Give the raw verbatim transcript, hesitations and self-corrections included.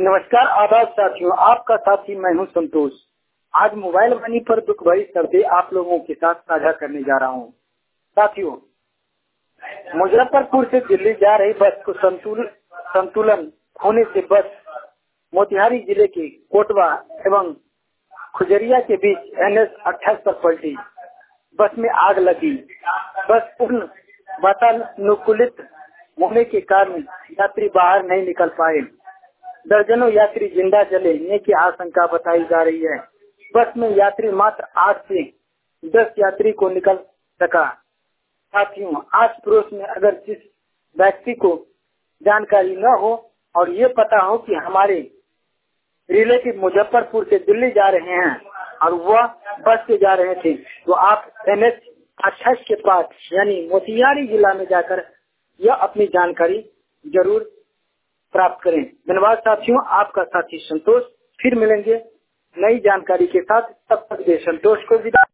नमस्कार आदाब साथियों, आपका साथी मैं हूं संतोष। आज मोबाइल मनी पर दुख भरी शब्दें आप लोगों के साथ साझा करने जा रहा हूं। साथियों, मुजफ्फरपुर से दिल्ली जा रही बस को संतुल, संतुलन खोने से बस मोतिहारी जिले के कोटवा एवं खुजरिया के बीच एन एच अट्ठाईस पर पलटी। बस में आग लगी। बस पूर्ण वातानुकूलित होने के कारण यात्री बाहर नहीं निकल पाए। दर्जनों यात्री जिंदा जलने की आशंका बताई जा रही है। बस में यात्री मात्र आठ से दस यात्री को निकल सका। साथियों, आस पड़ोस में अगर जिस व्यक्ति को जानकारी न हो और ये पता हो कि हमारे रिलेटिव मुजफ्फरपुर से दिल्ली जा रहे हैं और वह बस से जा रहे थे, तो आप एन एच अट्ठाईस के पास यानी मोतिहारी जिला में जाकर यह अपनी जानकारी जरूर प्राप्त करें। धन्यवाद साथियों, आपका साथी संतोष। फिर मिलेंगे नई जानकारी के साथ, तब तक दे संतोष को विदा।